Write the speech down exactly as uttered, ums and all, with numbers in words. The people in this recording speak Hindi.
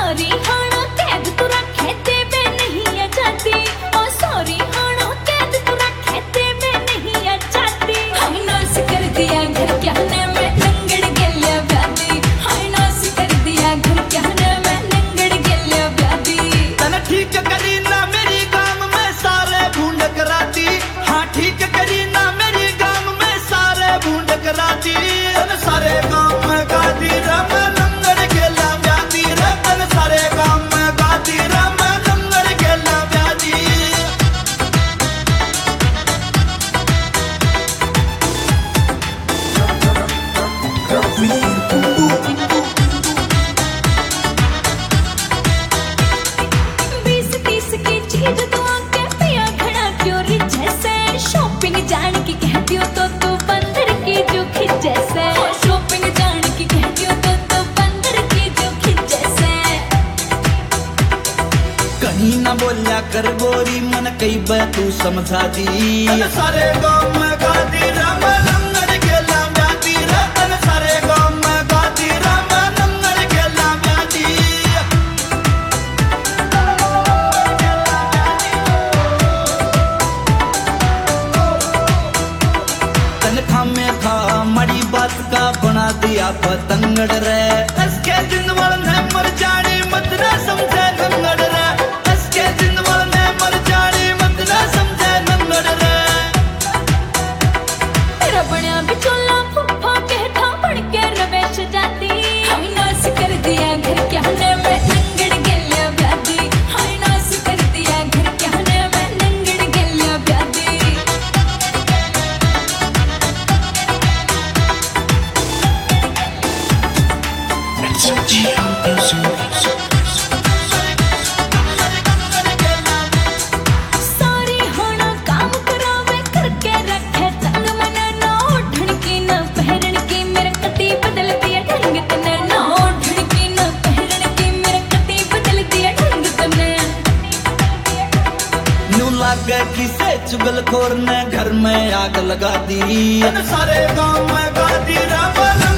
सॉरी हाणो कैद तू रखे देवे नहीं आजादी। ओ सॉरी हाणो कैद तू रखे देवे नहीं आजादी। हाय नास कर दिया घर क्या ने मैं नंगड़ गेल्या व्याधी। हाय नास कर दिया घर क्या ने मैं नंगड़ गेल्या व्याधी। तने ठीक करी ना मेरी गाम में सारे भूंड कराती। हाँ ठीक करी ना मेरी गाम में सारे भूंड कराती। तने सारे गाम में गाती रे मैं नंगड़ गेल्या व्याधी रे। तने सारे गाम में गाती रे मैं नंगड़ गेल्या व्याधी। बीस तीस की चीज तो आके पिया घड़ा क्यों री जैसे। शॉपिंग जान की कहती हो तो तू बंदर की जो खिच जैसे। शॉपिंग जान की कहती हो तो तू बंदर की जो खिच जैसे। कहीं ना बोलिया कर गोरी मन कई बार तू समझा दी। तने सारे गाम में गाती रे मैं नंगड़ गेल्या व्याधी रे। तने सारे गाम में गाती रे मैं नंगड़ गेल्या व्याधी। तनखा में था मड़ी बात का बना दिया पतंगड़ रे। इसके दिन वाले मर जानी मत ना समझे नंगड़ रे। इसके दिन वाले मर जानी मत ना समझे नंगड़ रे। तेरा बनिया बिचोला फुफा कहता बन के रवेश जाती। हाय नास कर दिया घर क्या ने मैं नंगड़ गेल्या व्याधी। हाय नास कर दिया घर क्या ने मैं नंगड़ गेल्या व्याधी। सॉरी होना काम करावे करके रखे तंग मने। ना ओढ़न की ना पहरन की मेरा कती बदल दिया ढंग तने। ना ओढ़न की ना पहरन की मेरा कती बदल दिया ढंग तने। न्यू लागे किसे चुगलखोर ने घर में आग लगा दी। तने सारे गांव में गाती रे मैं